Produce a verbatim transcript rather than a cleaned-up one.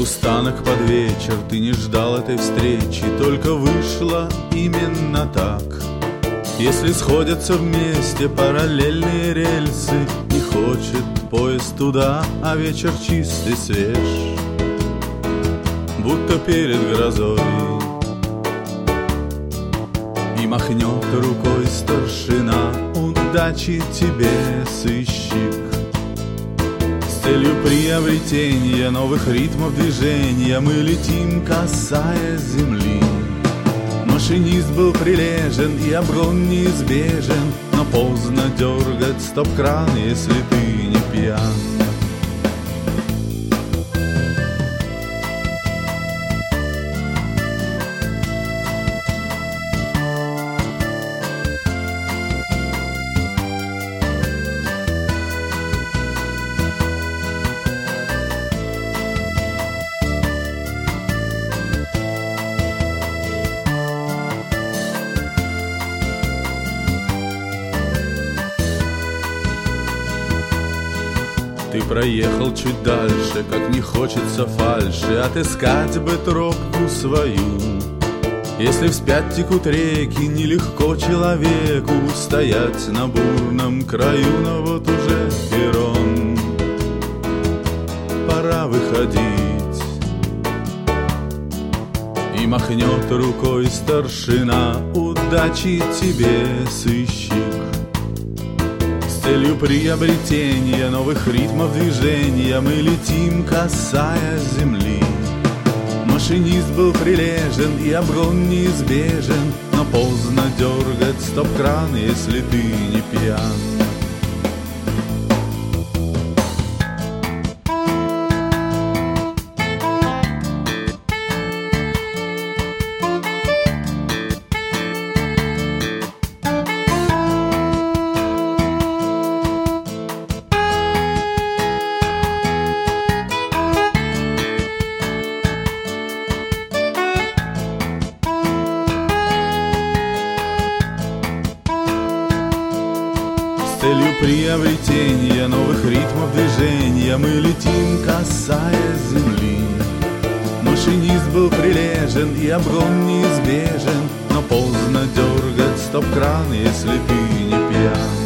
Полустанок под вечер, ты не ждал этой встречи, только вышло именно так. Если сходятся вместе параллельные рельсы, не хочет поезд туда, а вечер чистый, свеж, будто перед грозой. И махнет рукой старшина: удачи тебе, сыщик, с целью приобретения новых ритмов движения мы летим, касаясь земли. Машинист был прилежен и обгон неизбежен, но поздно дергать стоп-кран, если ты не пьян. Ты проехал чуть дальше, как не хочется фальши, отыскать бы тропку свою. Если вспять текут реки, нелегко человеку стоять на бурном краю, но вот уже перрон, пора выходить. И махнет рукой старшина: удачи тебе, сыщик, с целью приобретения новых ритмов движения мы летим, касаясь земли. Машинист был прилежен и обгон неизбежен, но поздно дергать стоп-кран, если ты не пьян. С целью приобретения новых ритмов движения мы летим, касаясь земли. Машинист был прилежен и обгон неизбежен, но поздно дергать стоп-кран, если ты не пьян.